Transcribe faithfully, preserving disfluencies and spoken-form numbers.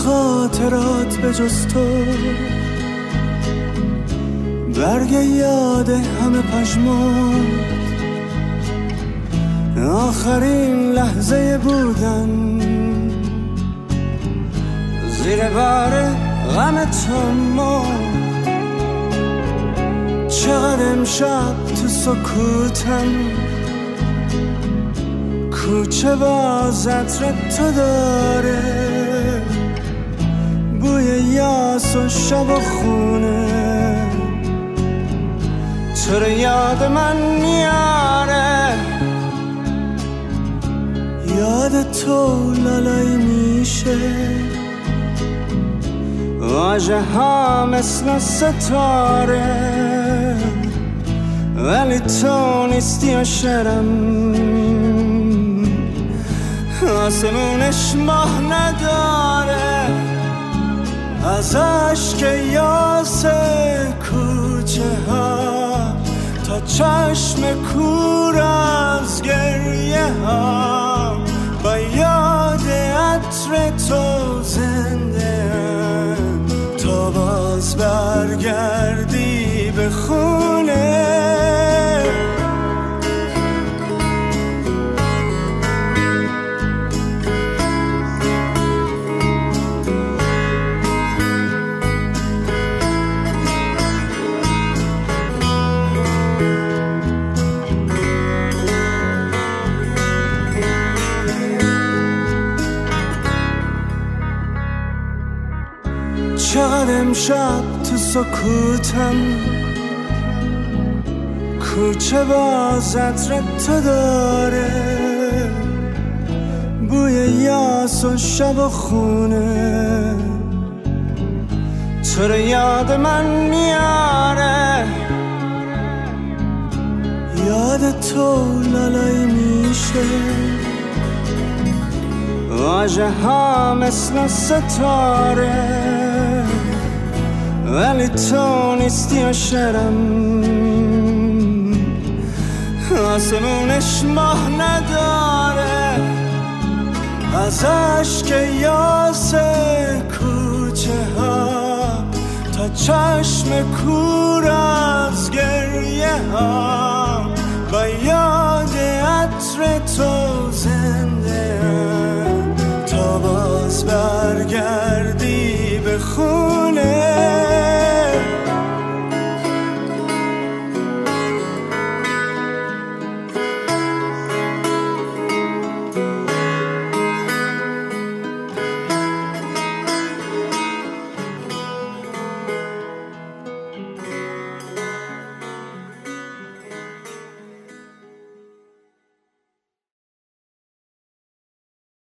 خاطرات به جز تو، برگ یاد همه پشمان، آخرین لحظه بودن زیر بار غم تو مرد. چقدر امشب تو سکوتم، کوچه باز عطر تو داره، بوی یاس و شب و خونه، تو رو یاد من میاره. یاد تو لالایی میشه، واژه ها مثل ستاره، ولی تو نیستی و شرم، آسمونش ماه نداره. از عشق یاس کوچه ها تا چشم کور از گریه ها، با یاد عطر تو زنده ام، تا باز برگردی به خونه. چقدر امشب تو سکوتم، کوچه باز عطر تو داره، بوی یاس و شب و خونه، تو رو یاد من میاره. یاد تو لالایی میشه، واژه ها مثل ستاره، ولی تو نیستی و شرم، آسمونش ماه نداره. از عشق یاس کوچه ها تا چشم کور از گریه ها، با یاد عطر تو زنده ام، تا باز برگردی به خونه.